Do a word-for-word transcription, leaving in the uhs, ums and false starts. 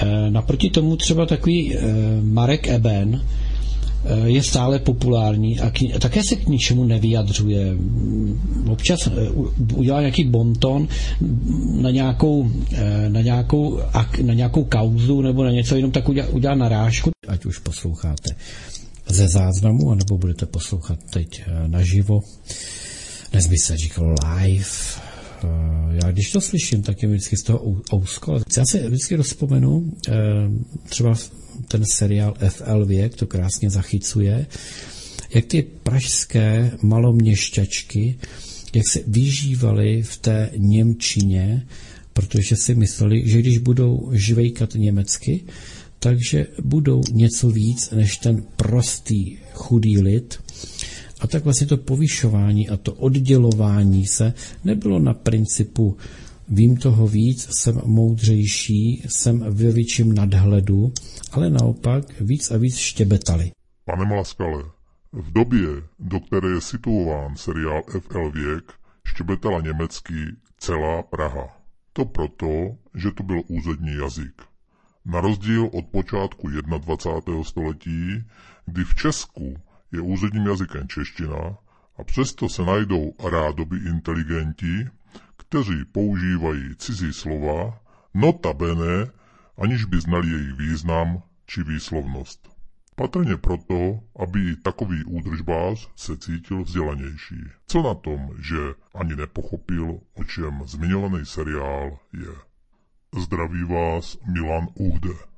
Naproti tomu třeba takový Marek Eben je stále populární a k, také se k ničemu nevyjadřuje. Občas udělá nějaký bonton na nějakou, na nějakou, na nějakou kauzu nebo na něco, jenom tak udělá, udělá narážku. Ať už posloucháte ze záznamu, anebo budete poslouchat teď naživo. Dnes by se říkalo live. Já když to slyším, tak je mi vždycky z toho ousko. Já se vždycky rozpomenu třeba ten seriál F L Věk, to krásně zachycuje, jak ty pražské maloměšťačky, jak se vyžívaly v té němčině, protože si mysleli, že když budou žvejkat německy, takže budou něco víc než ten prostý chudý lid. A tak vlastně to povyšování a to oddělování se nebylo na principu vím toho víc, jsem moudřejší, jsem ve větším nadhledu, ale naopak víc a víc štěbetali. Pane Malaskale, v době, do které je situován seriál F L Věk, štěbetala německy celá Praha. To proto, že to byl úřední jazyk. Na rozdíl od počátku dvacátého prvního století, kdy v Česku je úředním jazykem čeština a přesto se najdou rádoby inteligenti, kteří používají cizí slova, notabene, aniž by znali jejich význam či výslovnost. Patrně proto, aby i takový údržbář se cítil vzdělanější. Co na tom, že ani nepochopil, o čem zmiňovaný seriál je. Zdraví vás Milan Uhde.